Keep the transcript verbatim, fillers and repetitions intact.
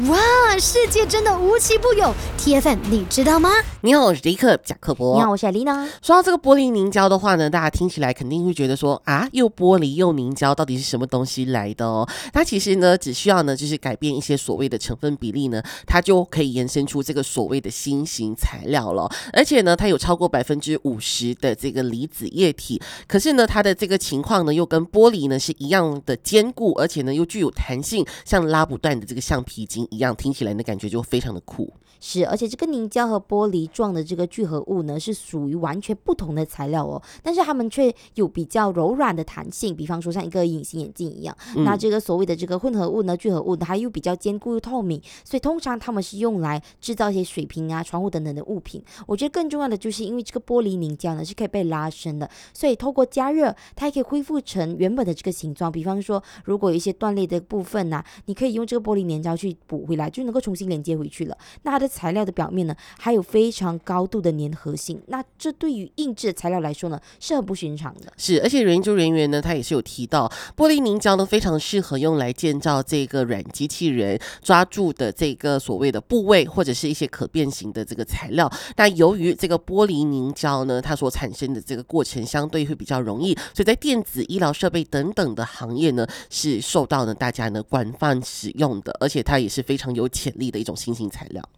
哇，世界真的无奇不有 ！T F M 你知道吗？ 你好，我是迪克贾克伯。 你好，我是艾丽娜。 说到这个玻璃凝胶的话呢，大家听起来肯定会觉得说啊，又玻璃又凝胶，到底是什么东西来的哦？它其实呢，只需要呢，就是改变一些所谓的成分比例呢，它就可以延伸出这个所谓的新型材料了。而且呢，它有超过百分之五十的这个离子液体，可是呢，它的这个情况呢，又跟玻璃呢是一样的坚固，而且呢又具有弹性，像拉不断的这个橡皮筋一样，听起来的感觉就非常的酷。 是，而且这个凝胶和玻璃状的这个聚合物呢，是属于完全不同的材料哦，但是它们却有比较柔软的弹性，比方说像一个隐形眼镜一样。嗯、那这个所谓的这个混合物呢，聚合物呢，它又比较坚固又透明，所以通常它们是用来制造一些水瓶啊、窗户等等的物品。我觉得更重要的就是因为这个玻璃凝胶呢是可以被拉伸的，所以透过加热，它也可以恢复成原本的这个形状。比方说，如果有一些断裂的部分啊，你可以用这个玻璃凝胶去补回来，就能够重新连接回去了。那它的材料的表面呢，还有非常高度的粘合性，那这对于硬质的材料来说呢，是很不寻常的。 是，而且研究人员呢，他也是有提到，玻璃凝胶呢非常适合用来建造这个软机器人抓住的这个所谓的部位，或者是一些可变形的这个材料。但由于这个玻璃凝胶呢，它所产生的这个过程相对会比较容易，所以在电子、医疗设备等等的行业呢，是受到呢大家呢广泛使用的，而且它也是非常有潜力的一种新型材料。